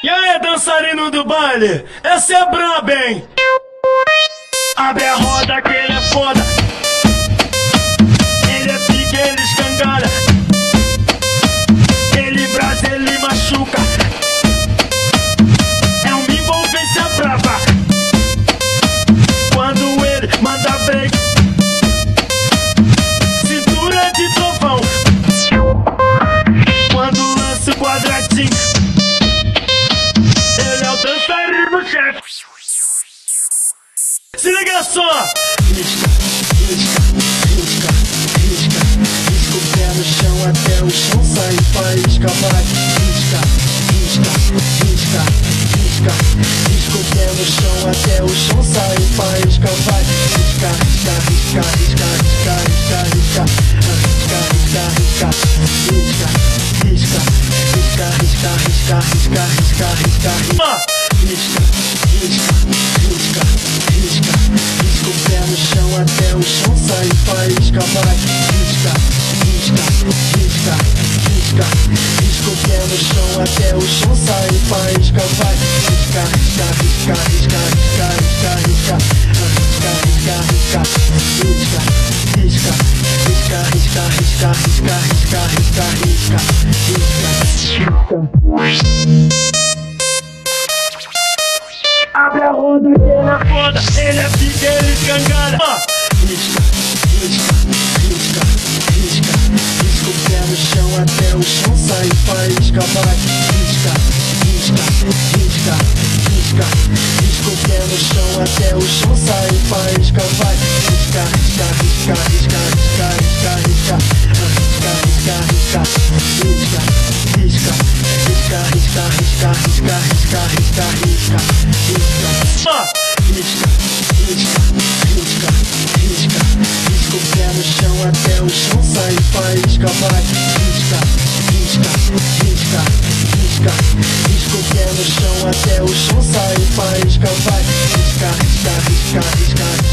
E aí, dançarino do baile, essa é braba, hein? Abre a roda que ele é foda. Ele é pique, ele escangalha. Ele brasa, ele machuca. É uma envolvência brava. Quando ele manda break, cintura de trovão. Quando lança o quadradinho, ele é o dançarino chefe. Se liga só! Risca, risca, risca, risca. Risca o pé no chão até o chão sair faísca. Vai, risca, risca, risca, risca. Risca o pé no chão até o chão sair faísca. Vai, risca, risca, risca, risca, risca, risca, risca. Risca, risca, risca, risca. Risca, risca, risca, risca, risca, risca, risca. Risca, risca, risca, risca. Risca o pé no chão até o chão sair faísca. Vai, risca, risca, risca, risca. Risca o pé no chão até o chão sair faísca. Vai, risca, risca, risca, risca, risca, risca, risca. Risca, risca, risca, risca. Risca, risca, risca, risca, risca, risca, risca, risca, risca. Abre a roda que ele é foda. Ele é pique, ele escangalha. Risca, risca, risca, risca. Risca o pé no chão até o chão sair faísca. Vai, risca, risca, risca, risca. Risca o pé no chão até o chão sair faísca. Vai, risca, risca, risca, risca, risca, risca, risca. Risca, risca, risca, risca, risca, risca, risca, risca, risca, risca, risca, risca. Risca, risca, risca, risca. Risca o pé no chão até o chão sair faísca. Vai, risca, risca, risca, risca. Risca o pé no chão até o chão sair faísca. Vai, risca, risca, risca, risca, risca.